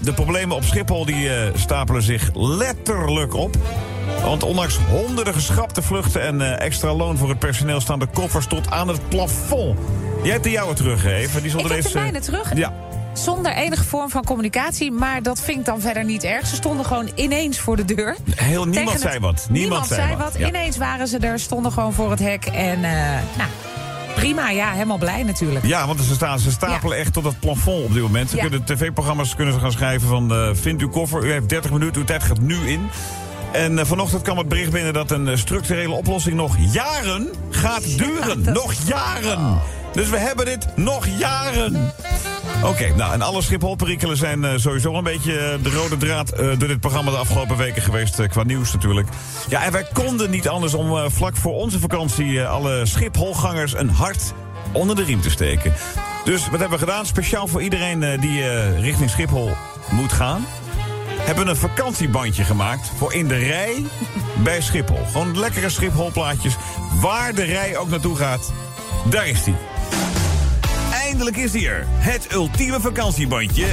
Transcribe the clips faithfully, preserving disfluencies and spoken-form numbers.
de problemen op Schiphol die, uh, stapelen zich letterlijk op. Want ondanks honderden geschrapte vluchten en uh, extra loon voor het personeel staan de koffers tot aan het plafond. Jij hebt de jouwe teruggegeven. Die Ik heb ineens, de mijne terug. Ja. Zonder enige vorm van communicatie, maar dat vind ik dan verder niet erg. Ze stonden gewoon ineens voor de deur. Heel, niemand Tegen zei het, wat. Niemand, niemand zei wat. wat. Ja. Ineens waren ze er, stonden gewoon voor het hek. En uh, nou, prima, ja, helemaal blij natuurlijk. Ja, want ze, staan, ze stapelen ja. echt tot het plafond op dit moment. Ze ja. kunnen tv-programma's kunnen ze gaan schrijven van... Uh, vindt uw koffer, u heeft dertig minuten, uw tijd gaat nu in. En uh, vanochtend kwam het bericht binnen dat een uh, structurele oplossing nog jaren gaat duren. Ja, dat... Nog jaren! Dus we hebben dit nog jaren. Oké, okay, nou, en alle Schiphol-perikelen zijn uh, sowieso een beetje uh, de rode draad... Uh, door dit programma de afgelopen weken geweest, uh, qua nieuws natuurlijk. Ja, en wij konden niet anders om uh, vlak voor onze vakantie... Uh, alle Schipholgangers een hart onder de riem te steken. Dus wat hebben we gedaan? Speciaal voor iedereen uh, die uh, richting Schiphol moet gaan... hebben we een vakantiebandje gemaakt voor in de rij bij Schiphol. Gewoon lekkere Schiphol-plaatjes. Waar de rij ook naartoe gaat, daar is die. Eindelijk is hier het ultieme vakantiebandje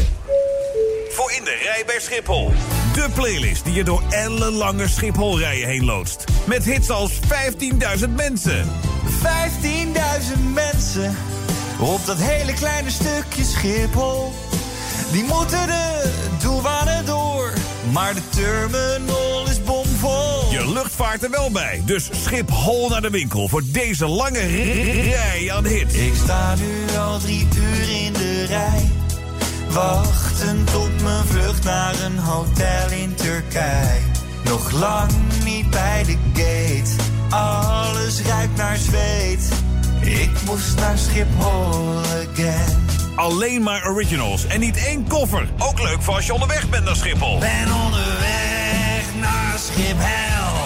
voor in de rij bij Schiphol. De playlist die je door ellenlange Schiphol-rijen heen loodst. Met hits als vijftienduizend mensen. vijftienduizend mensen op dat hele kleine stukje Schiphol. Die moeten de douane door, maar de terminal is bomvol. Je lucht vaart er wel bij, dus Schiphol naar de winkel voor deze lange rij aan hits. Ik sta nu al drie uur in de rij, wachtend op mijn vlucht naar een hotel in Turkije. Nog lang niet bij de gate, alles ruikt naar zweet. Ik moest naar Schiphol again. Alleen maar originals en niet één koffer. Ook leuk voor als je onderweg bent naar Schiphol. Ben onderweg naar Schiphol.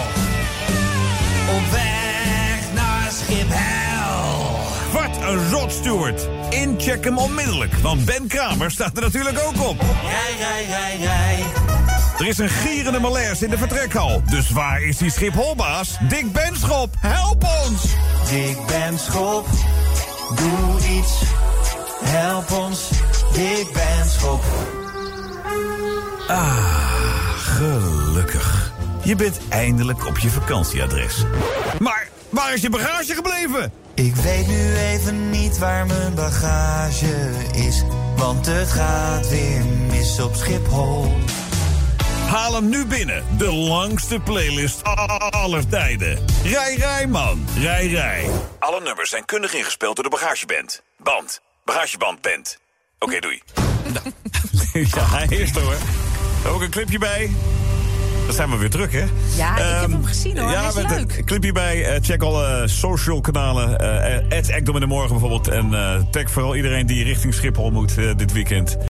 Op weg naar Schiphol. Wat een rot, Stuart. Incheck hem onmiddellijk, want Ben Kramer staat er natuurlijk ook op. Rij, rij, rij, rij. Er is een gierende malaise in de vertrekhal. Dus waar is die Schipholbaas? Dick Benschop, help ons! Dick Benschop, doe iets. Help ons, Dick Benschop. Ah, gelukkig. Je bent eindelijk op je vakantieadres. Maar waar is je bagage gebleven? Ik weet nu even niet waar mijn bagage is, want het gaat weer mis op Schiphol. Haal hem nu binnen. De langste playlist aller tijden. Rij, rij, man. Rij, rij. Alle nummers zijn kundig ingespeeld door de bagageband. Band. Bagagebandband. Oké, okay, doei. Ja, hij is er hoor. Ook een clipje bij. Dan zijn we weer terug, hè? Ja, ik um, heb hem gezien, hoor. Ja, hij is met leuk. een clipje bij. Uh, check alle social kanalen. Uh, at Ekdom in de Morgen bijvoorbeeld. En uh, tag vooral iedereen die richting Schiphol moet uh, dit weekend.